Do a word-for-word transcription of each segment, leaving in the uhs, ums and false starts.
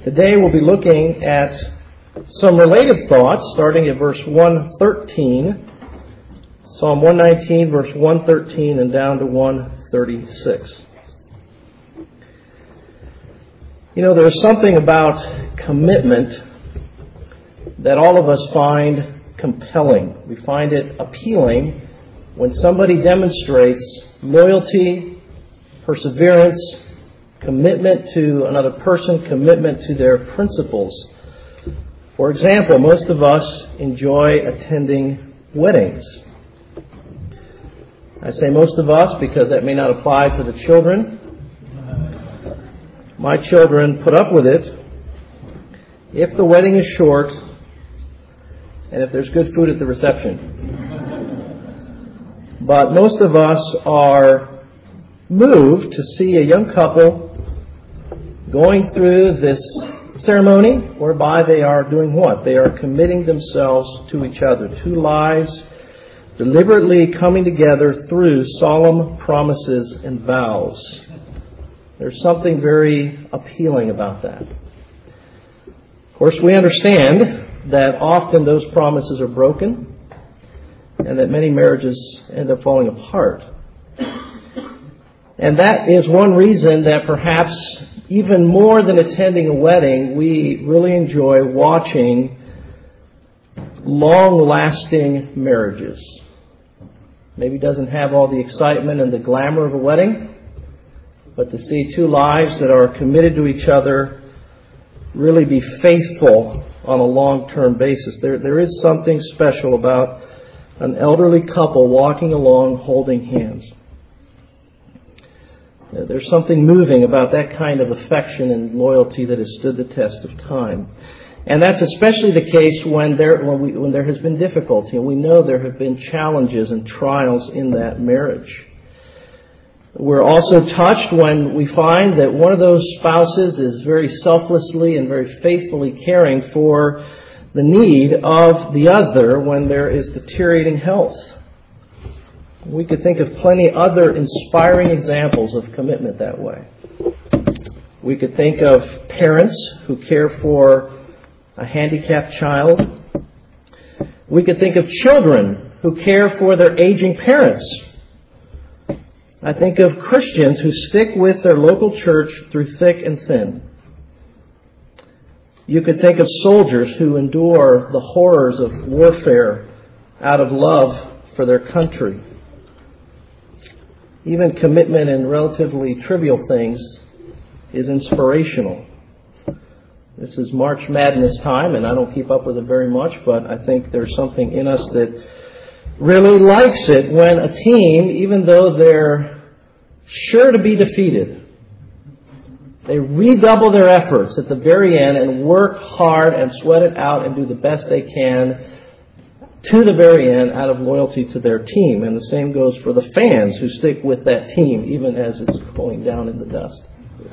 Today we'll be looking at some related thoughts starting at verse one thirteen. Psalm one nineteen, verse one thirteen, and down to one thirty-six. You know, there's something about commitment that all of us find compelling. We find it appealing when somebody demonstrates loyalty, perseverance, commitment to another person, commitment to their principles. For example, most of us enjoy attending weddings. I say most of us because that may not apply to the children. My children put up with it if the wedding is short and if there's good food at the reception. But most of us are moved to see a young couple going through this ceremony whereby they are doing what? They are committing themselves to each other. Two lives deliberately coming together through solemn promises and vows. There's something very appealing about that. Of course, we understand that often those promises are broken and that many marriages end up falling apart. And that is one reason that perhaps even more than attending a wedding, we really enjoy watching long-lasting marriages. Maybe doesn't have all the excitement and the glamour of a wedding, but to see two lives that are committed to each other really be faithful on a long-term basis. There, there is something special about an elderly couple walking along holding hands. There's something moving about that kind of affection and loyalty that has stood the test of time. And that's especially the case when there, when, we, when there has been difficulty. And we know there have been challenges and trials in that marriage. We're also touched when we find that one of those spouses is very selflessly and very faithfully caring for the need of the other when there is deteriorating health. We could think of plenty other inspiring examples of commitment that way. We could think of parents who care for a handicapped child. We could think of children who care for their aging parents. I think of Christians who stick with their local church through thick and thin. You could think of soldiers who endure the horrors of warfare out of love for their country. Even commitment in relatively trivial things is inspirational. This is March Madness time, and I don't keep up with it very much, but I think there's something in us that really likes it when a team, even though they're sure to be defeated, they redouble their efforts at the very end and work hard and sweat it out and do the best they can to the very end out of loyalty to their team. And the same goes for the fans who stick with that team even as it's going down in the dust.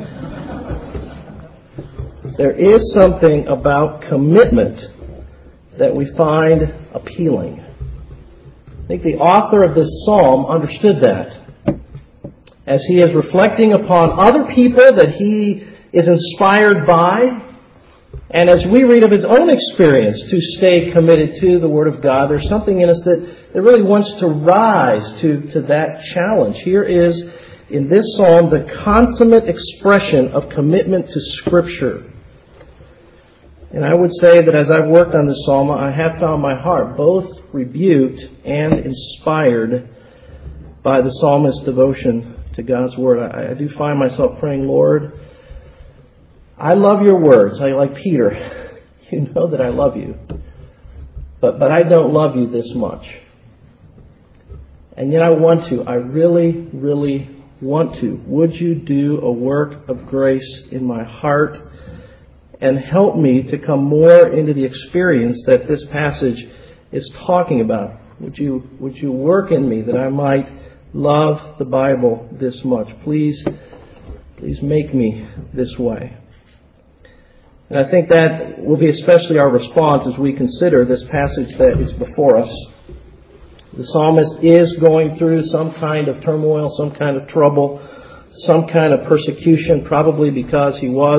There is something about commitment that we find appealing. I think the author of this psalm understood that. As he is reflecting upon other people that he is inspired by, and as we read of his own experience to stay committed to the Word of God, there's something in us that, that really wants to rise to, to that challenge. Here is, in this psalm, the consummate expression of commitment to Scripture. And I would say that as I've worked on this psalm, I have found my heart both rebuked and inspired by the psalmist's devotion to God's Word. I, I do find myself praying, Lord, I love your words. I like Peter. You know that I love you. But, but I don't love you this much. And yet I want to. I really, really want to. Would you do a work of grace in my heart and help me to come more into the experience that this passage is talking about? Would you, would you work in me that I might love the Bible this much? Please, please make me this way. And I think that will be especially our response as we consider this passage that is before us. The psalmist is going through some kind of turmoil, some kind of trouble, some kind of persecution, probably because he was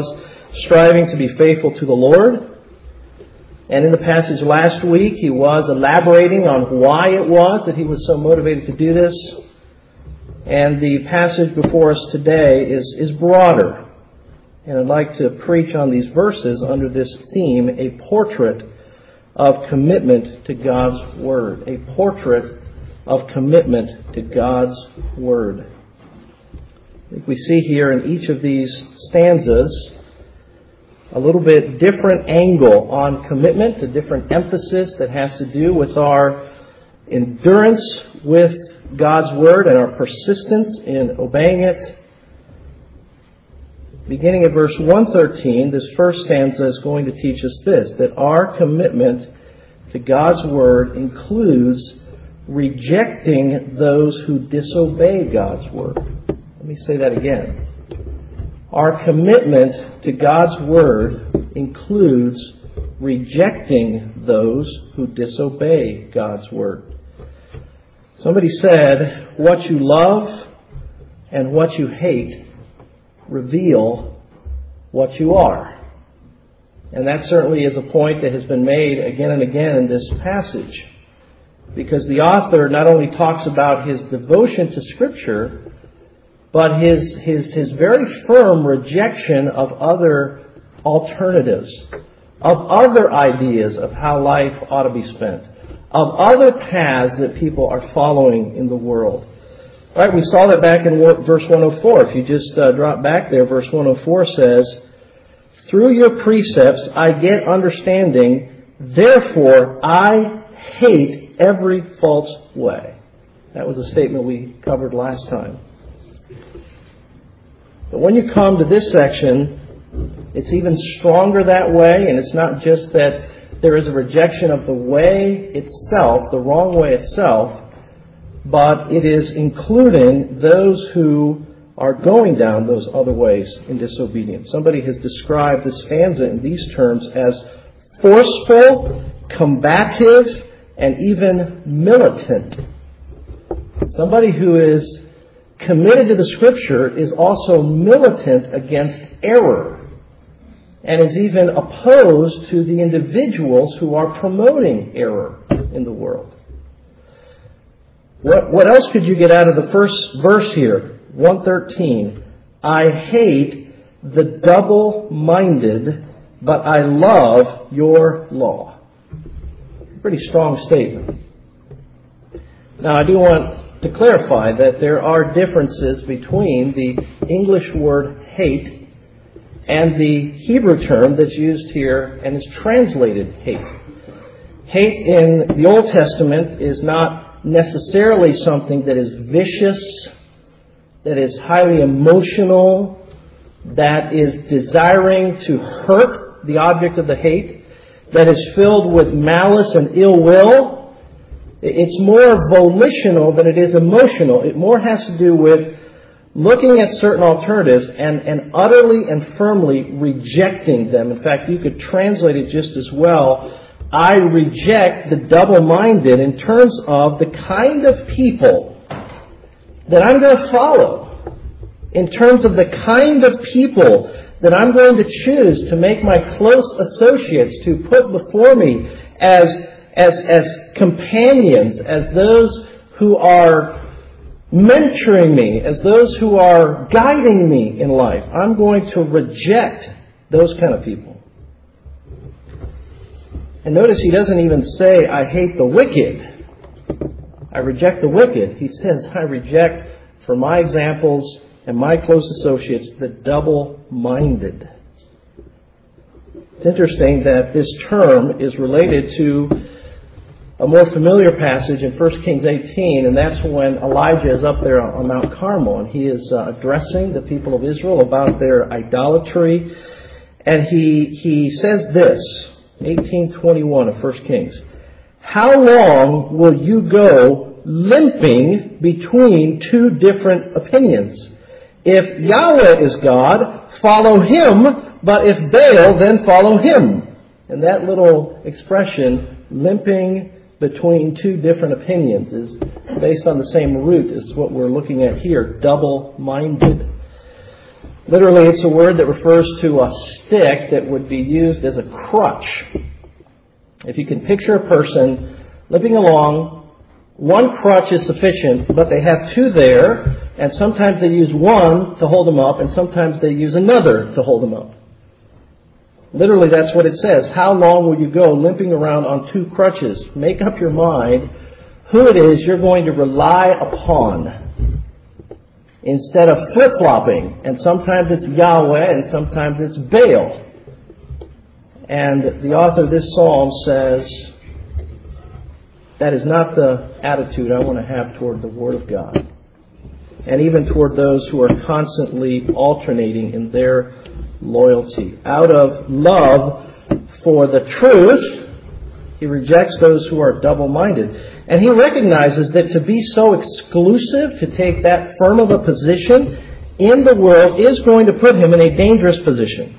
striving to be faithful to the Lord. And in the passage last week, he was elaborating on why it was that he was so motivated to do this. And the passage before us today is, is broader. And I'd like to preach on these verses under this theme, a portrait of commitment to God's Word. A portrait of commitment to God's Word. I think we see here in each of these stanzas a little bit different angle on commitment, a different emphasis that has to do with our endurance with God's Word and our persistence in obeying it. Beginning at verse one thirteen, this first stanza is going to teach us this, that our commitment to God's Word includes rejecting those who disobey God's Word. Let me say that again. Our commitment to God's Word includes rejecting those who disobey God's Word. Somebody said, what you love and what you hate reveal what you are. And that certainly is a point that has been made again and again in this passage. Because the author not only talks about his devotion to Scripture, but his, his, his very firm rejection of other alternatives, of other ideas of how life ought to be spent, of other paths that people are following in the world. All right, we saw that back in verse one oh four. If you just uh, drop back there, verse one oh four says, through your precepts I get understanding, therefore I hate every false way. That was a statement we covered last time. But when you come to this section, it's even stronger that way, and it's not just that there is a rejection of the way itself, the wrong way itself, but it is including those who are going down those other ways in disobedience. Somebody has described the stanza in these terms as forceful, combative, and even militant. Somebody who is committed to the Scripture is also militant against error and is even opposed to the individuals who are promoting error in the world. What, what else could you get out of the first verse here? one thirteen. I hate the double-minded, but I love your law. Pretty strong statement. Now, I do want to clarify that there are differences between the English word hate and the Hebrew term that's used here and is translated hate. Hate in the Old Testament is not necessarily something that is vicious, that is highly emotional, that is desiring to hurt the object of the hate, that is filled with malice and ill will. It's more volitional than it is emotional. It more has to do with looking at certain alternatives and, and utterly and firmly rejecting them. In fact, you could translate it just as well. I reject the double-minded in terms of the kind of people that I'm going to follow, in terms of the kind of people that I'm going to choose to make my close associates, to put before me as, as, as companions, as those who are mentoring me, as those who are guiding me in life. I'm going to reject those kind of people. And notice he doesn't even say, I hate the wicked. I reject the wicked. He says, I reject, for my examples and my close associates, the double-minded. It's interesting that this term is related to a more familiar passage in First Kings eighteen, and that's when Elijah is up there on Mount Carmel, and he is uh, addressing the people of Israel about their idolatry. And he, he says this, eighteen twenty-one of First Kings. How long will you go limping between two different opinions? If Yahweh is God, follow Him, but if Baal, then follow him. And that little expression, limping between two different opinions, is based on the same root as what we're looking at here, double-minded. Literally, it's a word that refers to a stick that would be used as a crutch. If you can picture a person limping along, one crutch is sufficient, but they have two there, and sometimes they use one to hold them up, and sometimes they use another to hold them up. Literally, that's what it says. How long will you go limping around on two crutches? Make up your mind who it is you're going to rely upon instead of flip-flopping. And sometimes it's Yahweh and sometimes it's Baal. And the author of this psalm says, that is not the attitude I want to have toward the Word of God. And even toward those who are constantly alternating in their loyalty. Out of love for the truth, he rejects those who are double-minded. And he recognizes that to be so exclusive, to take that firm of a position in the world, is going to put him in a dangerous position.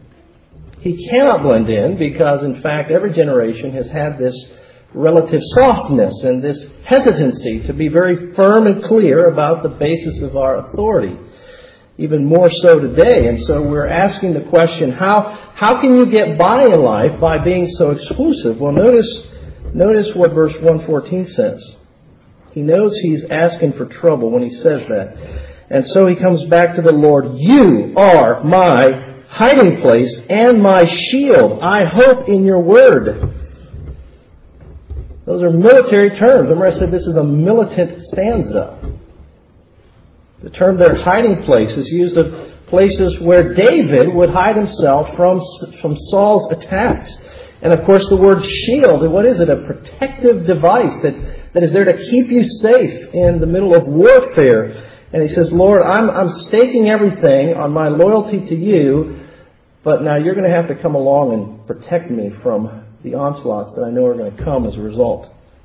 He cannot blend in because, in fact, every generation has had this relative softness and this hesitancy to be very firm and clear about the basis of our authority. Even more so today. And so we're asking the question, how how can you get by in life by being so exclusive? Well, notice notice what verse one fourteen says. He knows he's asking for trouble when he says that. And so he comes back to the Lord. You are my hiding place and my shield. I hope in your word. Those are military terms. Remember I said this is a militant stanza. The term their hiding place is used of places where David would hide himself from, from Saul's attacks. And of course the word shield, what is it? A protective device that, that is there to keep you safe in the middle of warfare. And he says, Lord, I'm, I'm staking everything on my loyalty to you, but now you're going to have to come along and protect me from the onslaughts that I know are going to come as a result.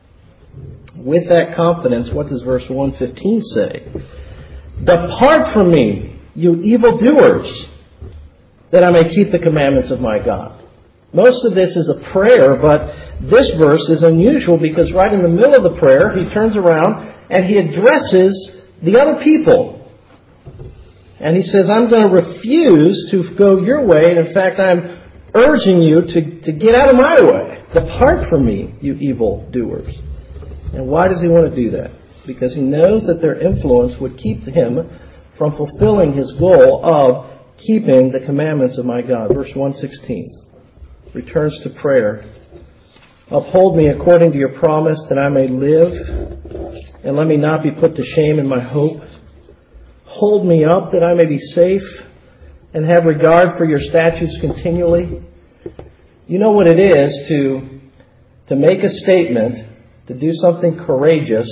With that confidence, what does verse one fifteen say? Depart from me, you evildoers, that I may keep the commandments of my God. Most of this is a prayer, but this verse is unusual because right in the middle of the prayer, he turns around and he addresses the other people. And he says, I'm going to refuse to go your way, and in fact, I'm urging you to, to get out of my way. Depart from me, you evildoers. And why does he want to do that? Because he knows that their influence would keep him from fulfilling his goal of keeping the commandments of my God. Verse one sixteen returns to prayer. Uphold me according to your promise that I may live, and let me not be put to shame in my hope. Hold me up that I may be safe, and have regard for your statutes continually. You know what it is to, to make a statement, to do something courageous,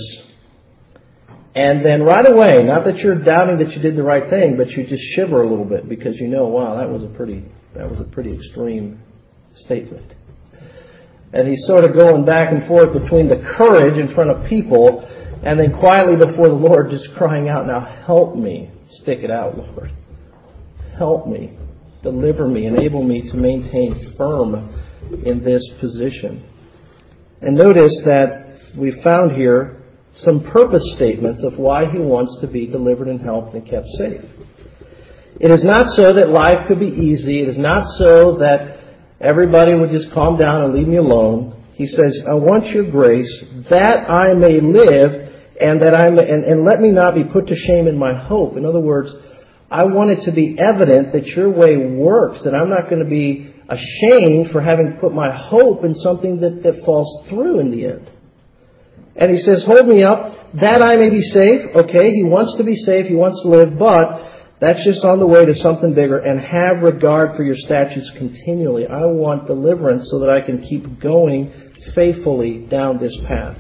and then right away, not that you're doubting that you did the right thing, but you just shiver a little bit because you know, wow, that was a pretty that was a pretty extreme statement. And he's sort of going back and forth between the courage in front of people and then quietly before the Lord just crying out, now help me. Stick it out, Lord. Help me. Deliver me. Enable me to maintain firm in this position. And notice that we found here some purpose statements of why he wants to be delivered and helped and kept safe. It is not so that life could be easy. It is not so that everybody would just calm down and leave me alone. He says, I want your grace that I may live and that I may, and, and let me not be put to shame in my hope. In other words, I want it to be evident that your way works, that I'm not going to be ashamed for having put my hope in something that, that falls through in the end. And he says, hold me up that I may be safe. Okay, he wants to be safe. He wants to live, but that's just on the way to something bigger. And have regard for your statutes continually. I want deliverance so that I can keep going faithfully down this path.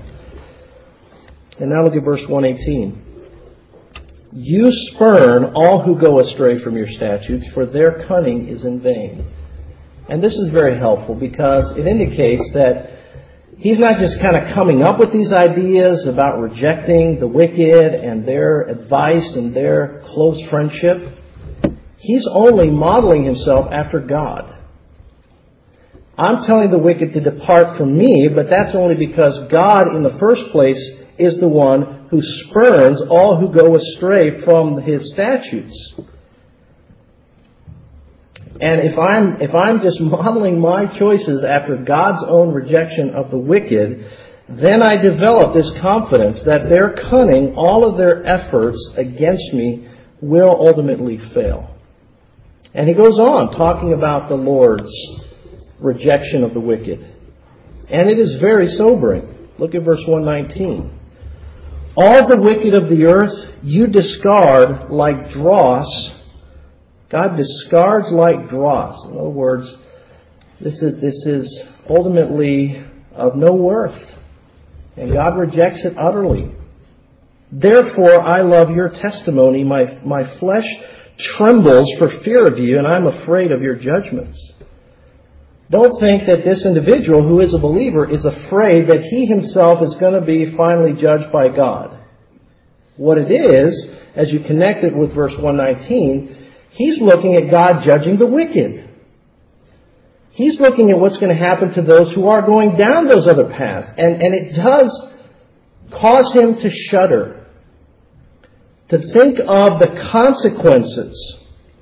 And now look at verse one eighteen. You spurn all who go astray from your statutes, for their cunning is in vain. And this is very helpful because it indicates that he's not just kind of coming up with these ideas about rejecting the wicked and their advice and their close friendship. He's only modeling himself after God. I'm telling the wicked to depart from me, but that's only because God in the first place is the one who spurns all who go astray from his statutes. And if I'm, if I'm just modeling my choices after God's own rejection of the wicked, then I develop this confidence that their cunning, all of their efforts against me, will ultimately fail. And he goes on talking about the Lord's rejection of the wicked. And it is very sobering. Look at verse one nineteen. All the wicked of the earth you discard like dross. God discards like dross. In other words, this is, this is ultimately of no worth. And God rejects it utterly. Therefore, I love your testimony. My, my flesh trembles for fear of you, and I'm afraid of your judgments. Don't think that this individual who is a believer is afraid that he himself is going to be finally judged by God. What it is, as you connect it with verse one nineteen, he's looking at God judging the wicked. He's looking at what's going to happen to those who are going down those other paths. And, and it does cause him to shudder, to think of the consequences.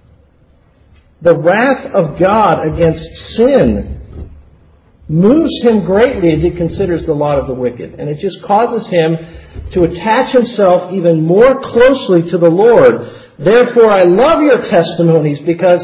The wrath of God against sin moves him greatly as he considers the lot of the wicked. And it just causes him to attach himself even more closely to the Lord. Therefore, I love your testimonies, because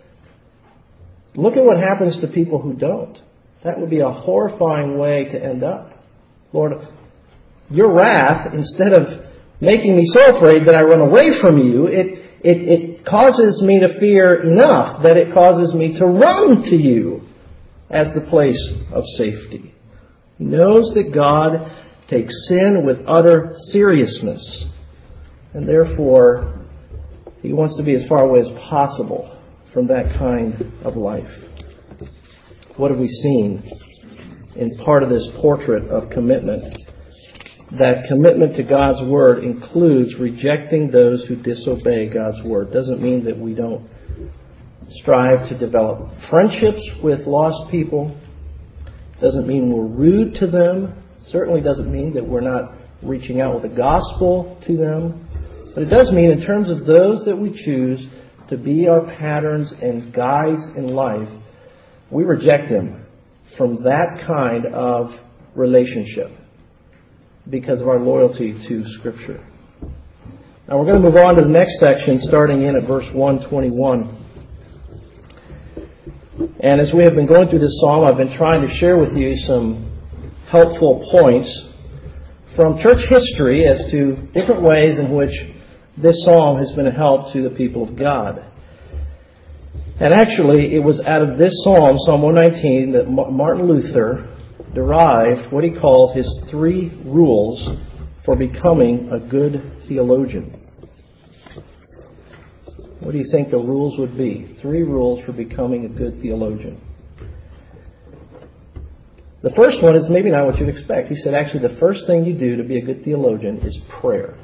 look at what happens to people who don't. That would be a horrifying way to end up. Lord, your wrath, instead of making me so afraid that I run away from you, it, it, it causes me to fear enough that it causes me to run to you as the place of safety. He knows that God takes sin with utter seriousness, and therefore he wants to be as far away as possible from that kind of life. What have we seen in part of this portrait of commitment? That commitment to God's Word includes rejecting those who disobey God's Word. Doesn't mean that we don't strive to develop friendships with lost people. Doesn't mean we're rude to them. Certainly doesn't mean that we're not reaching out with the gospel to them. But it does mean, in terms of those that we choose to be our patterns and guides in life, we reject them from that kind of relationship because of our loyalty to Scripture. Now we're going to move on to the next section, starting in at verse one twenty-one. And as we have been going through this psalm, I've been trying to share with you some helpful points from church history as to different ways in which this psalm has been a help to the people of God. And actually, it was out of this psalm, Psalm one nineteen, that Martin Luther derived what he called his three rules for becoming a good theologian. What do you think the rules would be? Three rules for becoming a good theologian. The first one is maybe not what you'd expect. He said, actually, the first thing you do to be a good theologian is prayer.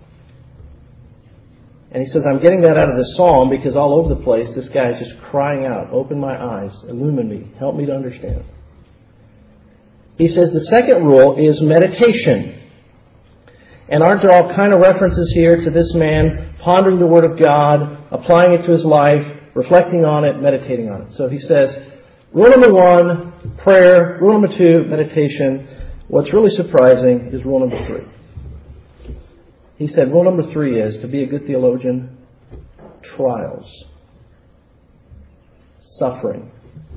And he says, I'm getting that out of this psalm because all over the place, this guy is just crying out, open my eyes, illumine me, help me to understand. He says the second rule is meditation. And aren't there all kind of references here to this man pondering the Word of God, applying it to his life, reflecting on it, meditating on it? So he says, rule number one, prayer. Rule number two, meditation. What's really surprising is rule number three. He said rule number three is, to be a good theologian, trials. Suffering.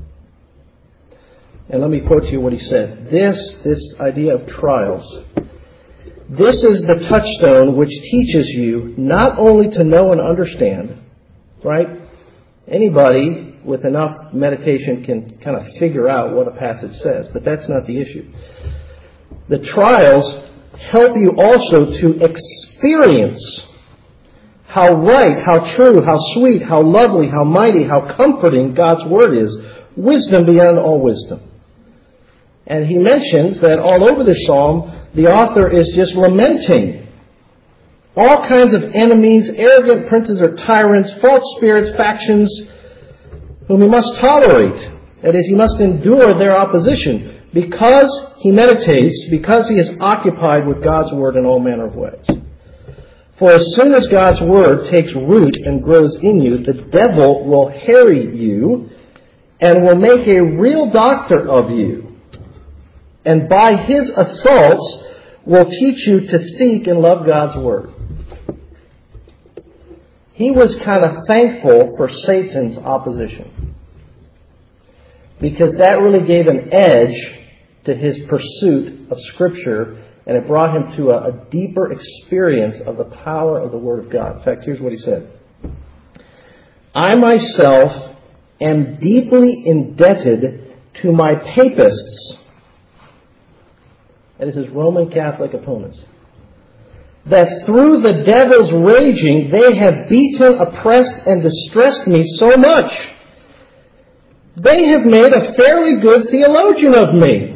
And let me quote to you what he said. This, this idea of trials, this is the touchstone which teaches you not only to know and understand, right? Anybody with enough meditation can kind of figure out what a passage says, but that's not the issue. The trials help you also to experience how right, how true, how sweet, how lovely, how mighty, how comforting God's Word is. Wisdom beyond all wisdom. And he mentions that all over this psalm, the author is just lamenting all kinds of enemies, arrogant princes or tyrants, false spirits, factions, whom he must tolerate. That is, he must endure their opposition because he meditates, because he is occupied with God's Word in all manner of ways. For as soon as God's word takes root and grows in you, the devil will harry you and will make a real doctor of you. And by his assaults will teach you to seek and love God's word. He was kind of thankful for Satan's opposition, because that really gave an edge to his pursuit of Scripture, and it brought him to a, a deeper experience of the power of the Word of God. In fact, here's what he said. I myself am deeply indebted to my papists, that is his Roman Catholic opponents, that through the devil's raging they have beaten, oppressed, and distressed me so much. They have made a fairly good theologian of me,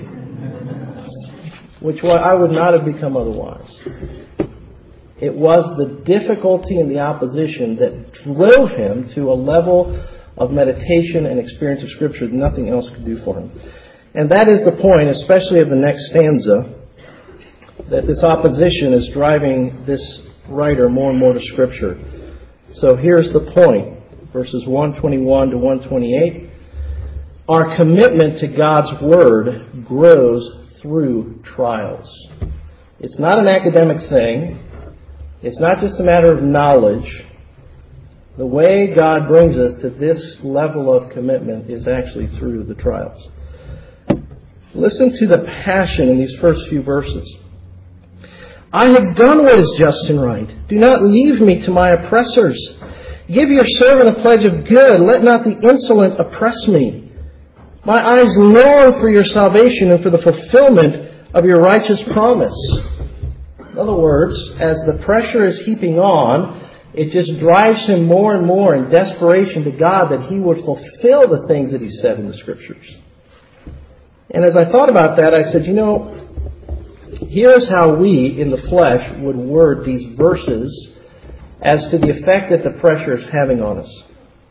which I would not have become otherwise. It was the difficulty and the opposition that drove him to a level of meditation and experience of Scripture that nothing else could do for him. And that is the point, especially of the next stanza, that this opposition is driving this writer more and more to Scripture. So here's the point, verses one twenty-one to one twenty-eight. Our commitment to God's Word grows through trials. It's not an academic thing. It's not just a matter of knowledge. The way God brings us to this level of commitment is actually through the trials. Listen to the passion in these first few verses. I have done what is just and right. Do not leave me to my oppressors. Give your servant a pledge of good. Let not the insolent oppress me. My eyes long for your salvation and for the fulfillment of your righteous promise. In other words, as the pressure is heaping on, it just drives him more and more in desperation to God that he would fulfill the things that he said in the Scriptures. And as I thought about that, I said, you know, here's how we, in the flesh, would word these verses as to the effect that the pressure is having on us.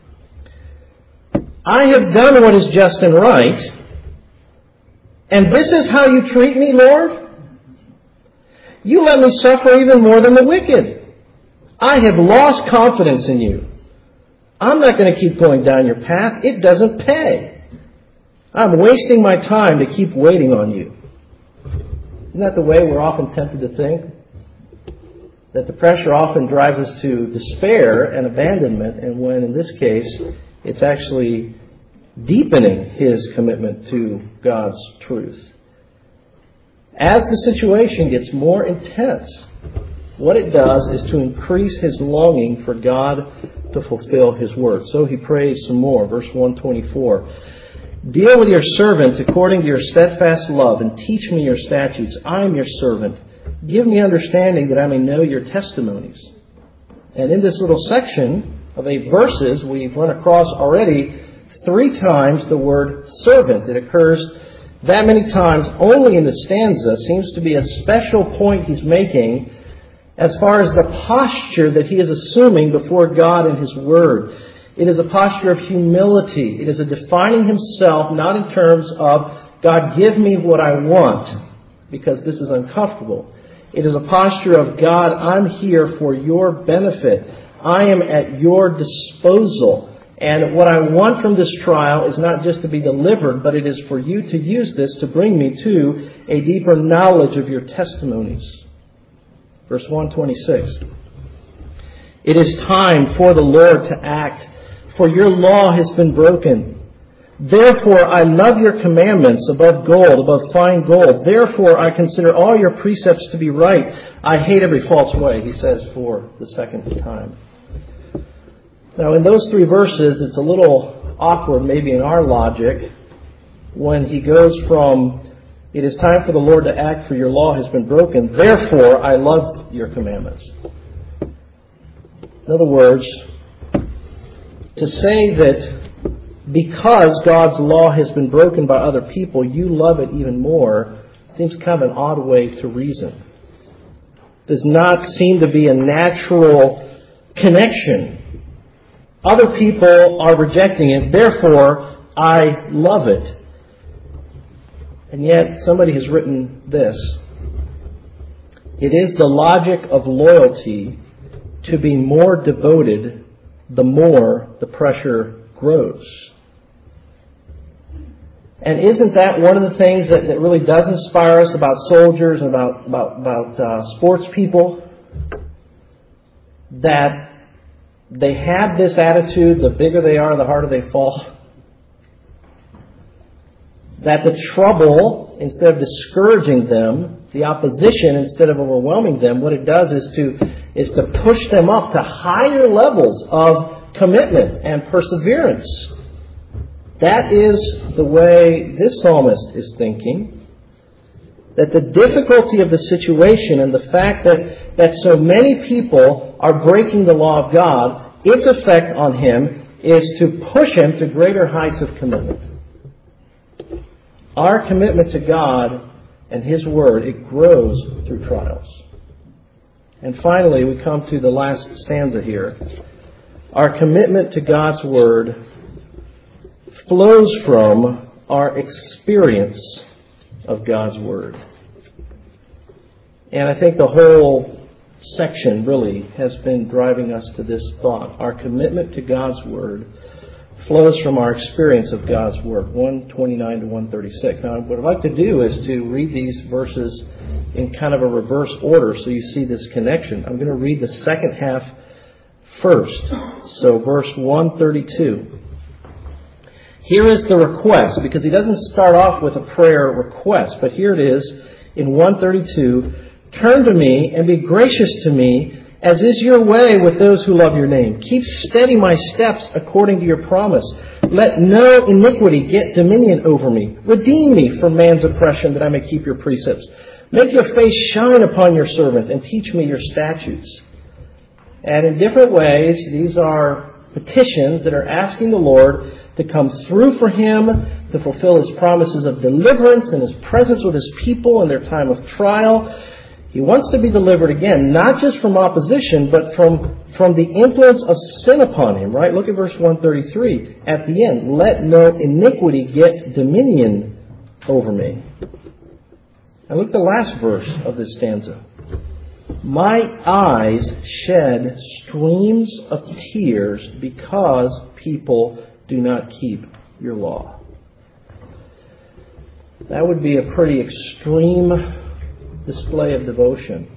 I have done what is just and right, and this is how you treat me, Lord? You let me suffer even more than the wicked. I have lost confidence in you. I'm not going to keep going down your path. It doesn't pay. I'm wasting my time to keep waiting on you. Isn't that the way we're often tempted to think? That the pressure often drives us to despair and abandonment, and when in this case it's actually deepening his commitment to God's truth. As the situation gets more intense, what it does is to increase his longing for God to fulfill his word. So he prays some more. Verse one twenty-four. Deal with your servant according to your steadfast love, and teach me your statutes. I am your servant. Give me understanding that I may know your testimonies. And in this little section of eight verses, we've run across already three times the word servant. It occurs that many times only in the stanza. Seems to be a special point he's making as far as the posture that he is assuming before God and his word. It is a posture of humility. It is a defining himself not in terms of, God, give me what I want, because this is uncomfortable. It is a posture of, God, I'm here for your benefit. I am at your disposal. And what I want from this trial is not just to be delivered, but it is for you to use this to bring me to a deeper knowledge of your testimonies. Verse one twenty-six. It is time for the Lord to act, for your law has been broken. Therefore I love your commandments above gold, above fine gold. Therefore I consider all your precepts to be right. I hate every false way, he says for the second time. Now in those three verses, it's a little awkward maybe in our logic when he goes from, it is time for the Lord to act, for your law has been broken. Therefore I love your commandments. In other words, to say that because God's law has been broken by other people, you love it even more, seems kind of an odd way to reason. Does not seem to be a natural connection. Other people are rejecting it, therefore I love it. And yet somebody has written this. It is the logic of loyalty to be more devoted the more the pressure grows. And isn't that one of the things that, that really does inspire us about soldiers and about, about, about uh, sports people? That they have this attitude, the bigger they are, the harder they fall. That the trouble, instead of discouraging them, the opposition, instead of overwhelming them, what it does is to, is to push them up to higher levels of commitment and perseverance. That is the way this psalmist is thinking. That the difficulty of the situation and the fact that, that so many people are breaking the law of God, its effect on him is to push him to greater heights of commitment. Our commitment to God and His Word, it grows through trials. And finally, we come to the last stanza here. Our commitment to God's Word flows from our experience of God's Word. And I think the whole section really has been driving us to this thought. Our commitment to God's Word flows from our experience of God's Word. one twenty-nine to one thirty-six. Now, what I'd like to do is to read these verses in kind of a reverse order so you see this connection. I'm going to read the second half first. So verse one thirty-two. Here is the request, because he doesn't start off with a prayer request, but here it is in one thirty-two. Turn to me and be gracious to me, as is your way with those who love your name. Keep steady my steps according to your promise. Let no iniquity get dominion over me. Redeem me from man's oppression, that I may keep your precepts. Make your face shine upon your servant, and teach me your statutes. And in different ways, these are petitions that are asking the Lord to come through for him, to fulfill his promises of deliverance and his presence with his people in their time of trial. He wants to be delivered again, not just from opposition, but from, from the influence of sin upon him, right? Look at verse one thirty-three at the end. Let no iniquity get dominion over me. And look at the last verse of this stanza. My eyes shed streams of tears because people do not keep your law. That would be a pretty extreme display of devotion.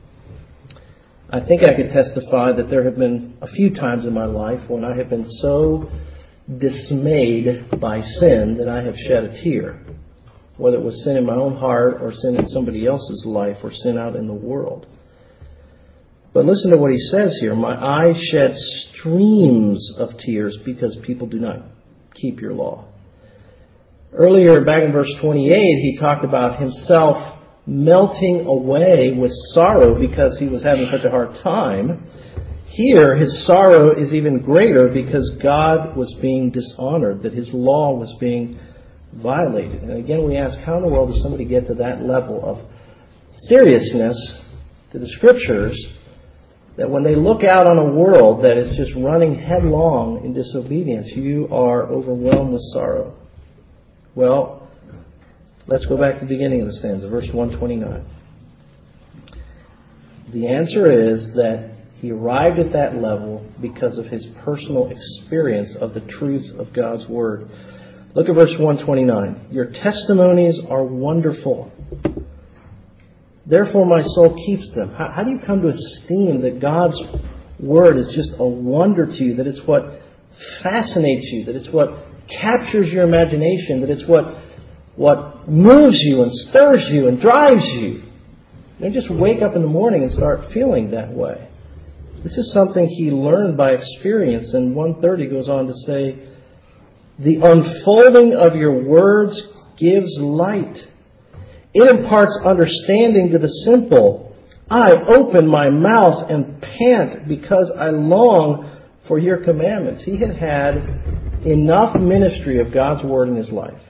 I think I could testify that there have been a few times in my life when I have been so dismayed by sin that I have shed a tear, whether it was sin in my own heart or sin in somebody else's life or sin out in the world. But listen to what he says here. My eyes shed streams of tears because people do not keep your law. Earlier, back in verse twenty-eight, he talked about himself melting away with sorrow because he was having such a hard time. Here, his sorrow is even greater because God was being dishonored, that his law was being violated. And again, we ask, how in the world does somebody get to that level of seriousness to the Scriptures that when they look out on a world that is just running headlong in disobedience, you are overwhelmed with sorrow? Well, let's go back to the beginning of the stanza, verse one twenty-nine. The answer is that he arrived at that level because of his personal experience of the truth of God's Word. Look at verse one twenty-nine. Your testimonies are wonderful. Therefore my soul keeps them. How, how do you come to esteem that God's Word is just a wonder to you, that it's what fascinates you, that it's what captures your imagination, that it's what what moves you and stirs you and drives you? You don't just wake up in the morning and start feeling that way. This is something he learned by experience. And one thirty goes on to say, the unfolding of your words gives light. It imparts understanding to the simple. I open my mouth and pant because I long for your commandments. He had had enough ministry of God's Word in his life,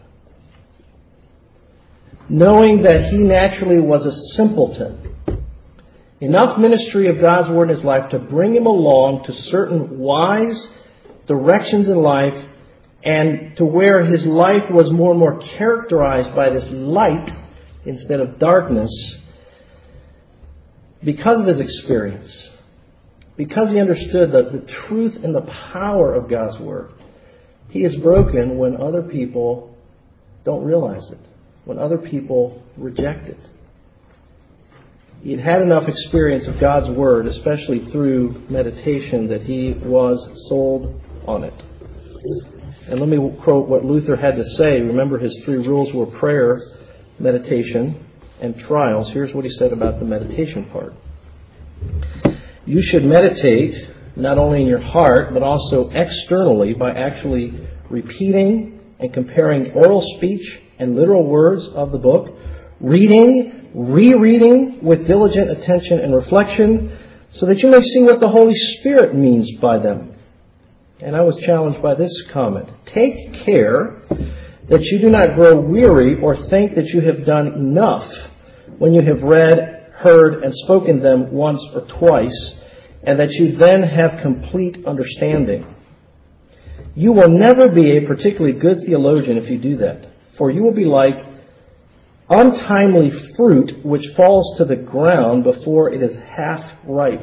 knowing that he naturally was a simpleton. Enough ministry of God's Word in his life to bring him along to certain wise directions in life, and to where his life was more and more characterized by this light instead of darkness because of his experience. because he understood the, the truth and the power of God's Word, he is broken when other people don't realize it, when other people reject it. He had had enough experience of God's Word, especially through meditation, that he was sold on it. And let me quote what Luther had to say. Remember, his three rules were prayer, meditation, and trials. Here's what he said about the meditation part. You should meditate not only in your heart, but also externally by actually repeating and comparing oral speech and literal words of the book, reading, rereading with diligent attention and reflection, so that you may see what the Holy Spirit means by them. And I was challenged by this comment. Take care that you do not grow weary or think that you have done enough when you have read, heard, and spoken them once or twice, and that you then have complete understanding. You will never be a particularly good theologian if you do that, for you will be like untimely fruit which falls to the ground before it is half ripe.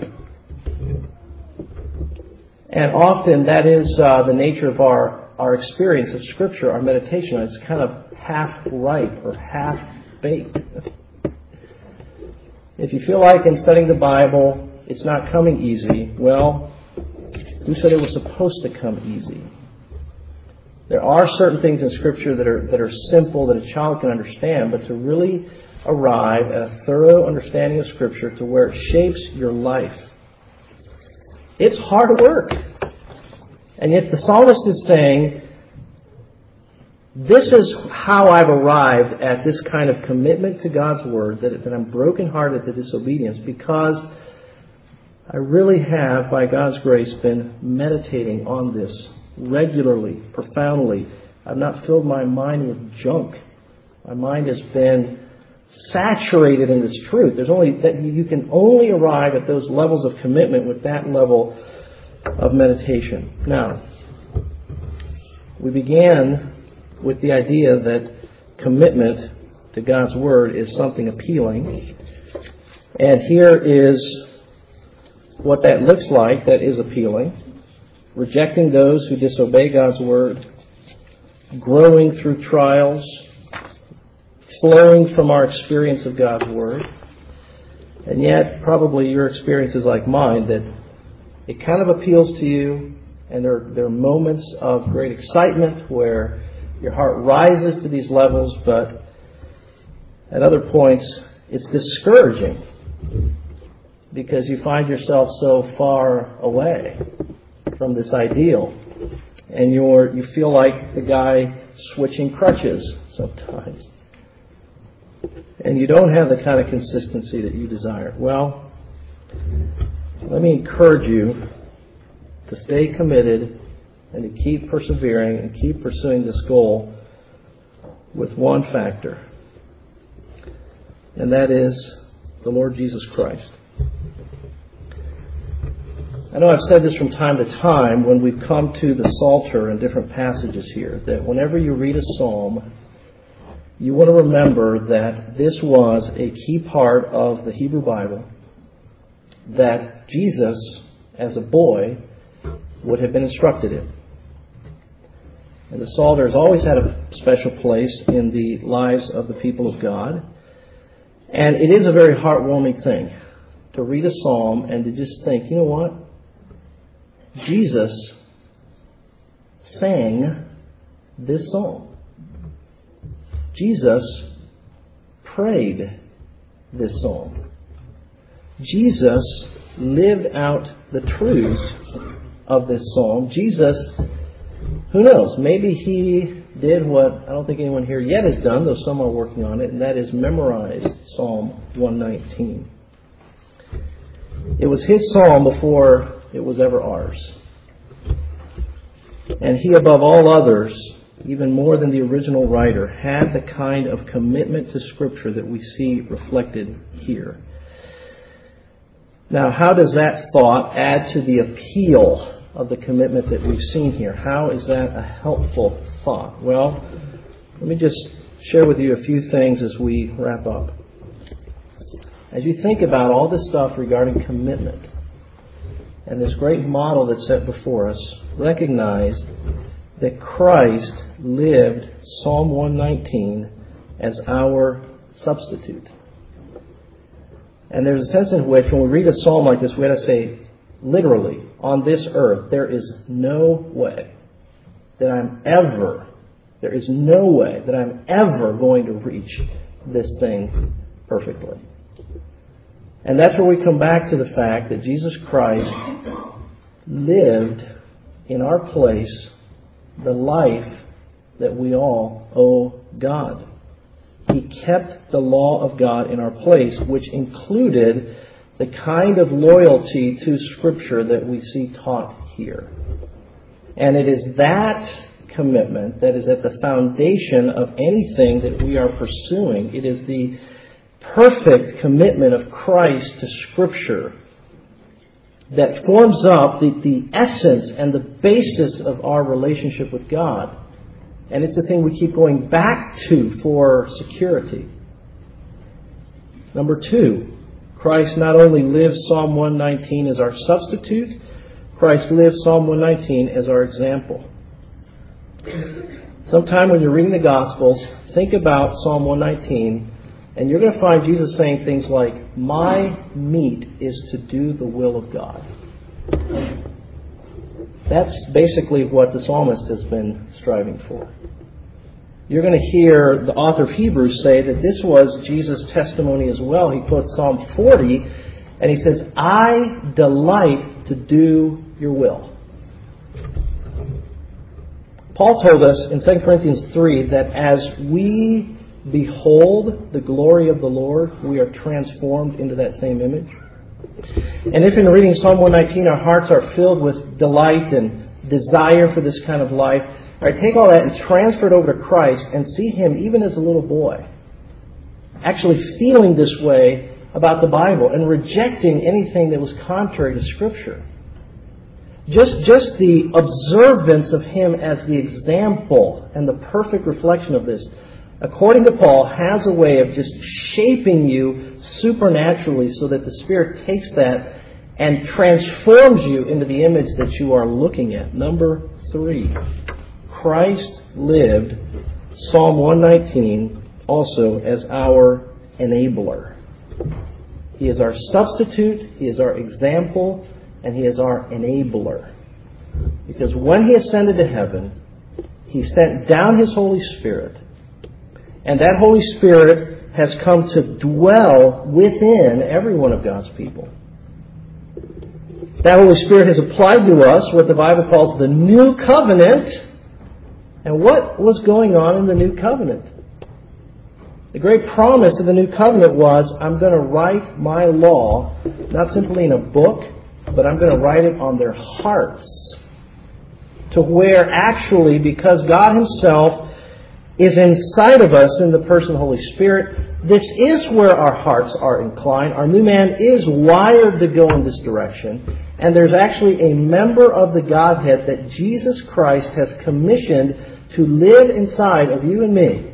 And often that is uh, the nature of our, our experience of Scripture, our meditation. It's kind of half ripe or half baked. If you feel like in studying the Bible it's not coming easy, well, who said it was supposed to come easy? There are certain things in Scripture that are that are simple, that a child can understand, but to really arrive at a thorough understanding of Scripture to where it shapes your life, it's hard work. And yet the psalmist is saying, this is how I've arrived at this kind of commitment to God's Word, that, that I'm brokenhearted to disobedience, because I really have, by God's grace, been meditating on this regularly, profoundly. I've not filled my mind with junk. My mind has been saturated in this truth. There's only that you can only arrive at those levels of commitment with that level of meditation. Now, we began with the idea that commitment to God's Word is something appealing. And here is what that looks like that is appealing. Rejecting those who disobey God's Word, growing through trials, flowing from our experience of God's Word. And yet, probably your experience is like mine, that it kind of appeals to you, and there, there are moments of great excitement where your heart rises to these levels, but at other points it's discouraging because you find yourself so far away from this ideal, and you're you feel like the guy switching crutches sometimes, and you don't have the kind of consistency that you desire. Well, let me encourage you to stay committed and to keep persevering and keep pursuing this goal with one factor, and that is the Lord Jesus Christ. I know I've said this from time to time when we've come to the Psalter and different passages here, that whenever you read a psalm, you want to remember that this was a key part of the Hebrew Bible, that Jesus, as a boy, would have been instructed in. And the Psalter has always had a special place in the lives of the people of God. And it is a very heartwarming thing to read a psalm and to just think, you know what? Jesus sang this psalm. Jesus prayed this psalm. Jesus lived out the truths of this psalm. Jesus, who knows, maybe he did what I don't think anyone here yet has done, though some are working on it, and that is memorize Psalm one nineteen. It was his psalm before it was ever ours. And he, above all others, even more than the original writer, had the kind of commitment to Scripture that we see reflected here. Now, how does that thought add to the appeal of the commitment that we've seen here? How is that a helpful thought? Well, let me just share with you a few things as we wrap up. As you think about all this stuff regarding commitment, and this great model that's set before us recognized that Christ lived Psalm one nineteen as our substitute. And there's a sense in which when we read a psalm like this, we got to say, literally, on this earth, there is no way that I'm ever, there is no way that I'm ever going to reach this thing perfectly. And that's where we come back to the fact that Jesus Christ lived in our place the life that we all owe God. He kept the law of God in our place, which included the kind of loyalty to Scripture that we see taught here. And it is that commitment that is at the foundation of anything that we are pursuing. It is the perfect commitment of Christ to Scripture that forms up the, the essence and the basis of our relationship with God. And it's the thing we keep going back to for security. Number two, Christ not only lived Psalm one nineteen as our substitute, Christ lived Psalm one nineteen as our example. Sometime when you're reading the Gospels, think about Psalm one nineteen, and you're going to find Jesus saying things like, "My meat is to do the will of God." That's basically what the psalmist has been striving for. You're going to hear the author of Hebrews say that this was Jesus' testimony as well. He quotes Psalm forty, and he says, "I delight to do your will." Paul told us in Second Corinthians three that as we behold the glory of the Lord, we are transformed into that same image. And if in reading Psalm one nineteen our hearts are filled with delight and desire for this kind of life, all right, take all that and transfer it over to Christ and see Him even as a little boy, actually feeling this way about the Bible and rejecting anything that was contrary to Scripture. Just, just the observance of Him as the example and the perfect reflection of this, according to Paul, has a way of just shaping you supernaturally so that the Spirit takes that and transforms you into the image that you are looking at. Number three, Christ lived Psalm one nineteen also as our enabler. He is our substitute, He is our example, and He is our enabler. Because when He ascended to heaven, He sent down His Holy Spirit. And that Holy Spirit has come to dwell within every one of God's people. That Holy Spirit has applied to us what the Bible calls the New Covenant. And what was going on in the New Covenant? The great promise of the New Covenant was, I'm going to write my law, not simply in a book, but I'm going to write it on their hearts. To where actually, because God Himself is inside of us in the person of the Holy Spirit, this is where our hearts are inclined. Our new man is wired to go in this direction. And there's actually a member of the Godhead that Jesus Christ has commissioned to live inside of you and me,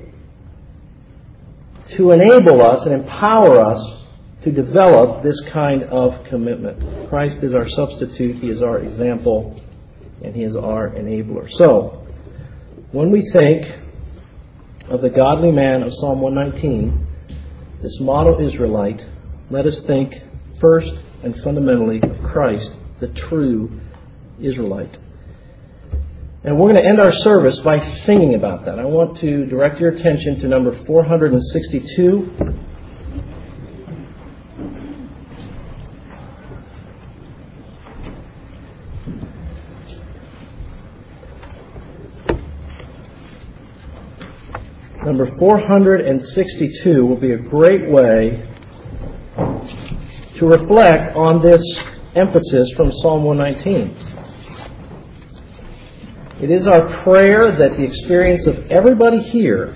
to enable us and empower us to develop this kind of commitment. Christ is our substitute, He is our example, and He is our enabler. So, when we think of the godly man of Psalm one nineteen, this model Israelite, let us think first and fundamentally of Christ, the true Israelite. And we're going to end our service by singing about that. I want to direct your attention to number four hundred sixty-two. Number four hundred sixty-two will be a great way to reflect on this emphasis from Psalm one nineteen. It is our prayer that the experience of everybody here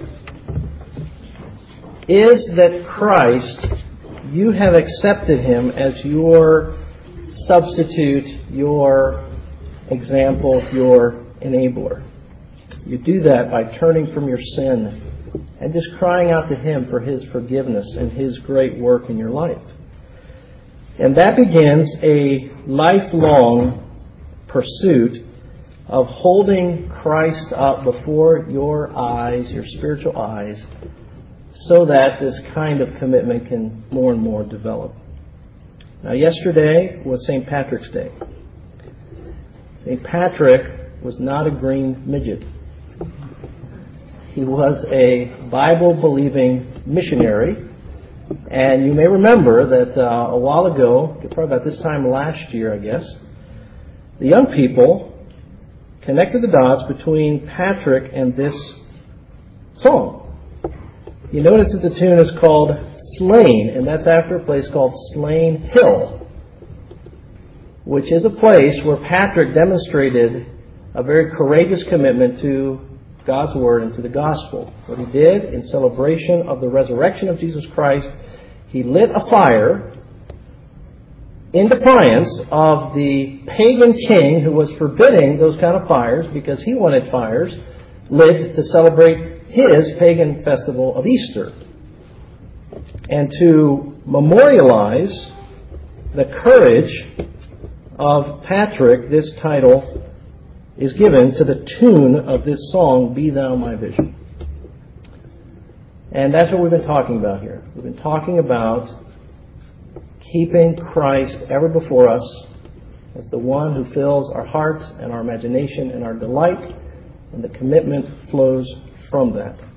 is that Christ, you have accepted Him as your substitute, your example, your enabler. You do that by turning from your sin and just crying out to Him for His forgiveness and His great work in your life. And that begins a lifelong pursuit of holding Christ up before your eyes, your spiritual eyes, so that this kind of commitment can more and more develop. Now, yesterday was Saint Patrick's Day. Saint Patrick was not a green midget. He was a Bible-believing missionary. And you may remember that uh, a while ago, probably about this time last year, I guess, the young people connected the dots between Patrick and this song. You notice that the tune is called Slane, and that's after a place called Slane Hill, which is a place where Patrick demonstrated a very courageous commitment to God's Word and to the Gospel. What he did in celebration of the resurrection of Jesus Christ, he lit a fire in defiance of the pagan king who was forbidding those kind of fires because he wanted fires lit to celebrate his pagan festival of Easter. And to memorialize the courage of Patrick, this title is given to the tune of this song, Be Thou My Vision. And that's what we've been talking about here. We've been talking about keeping Christ ever before us as the one who fills our hearts and our imagination and our delight, and the commitment flows from that.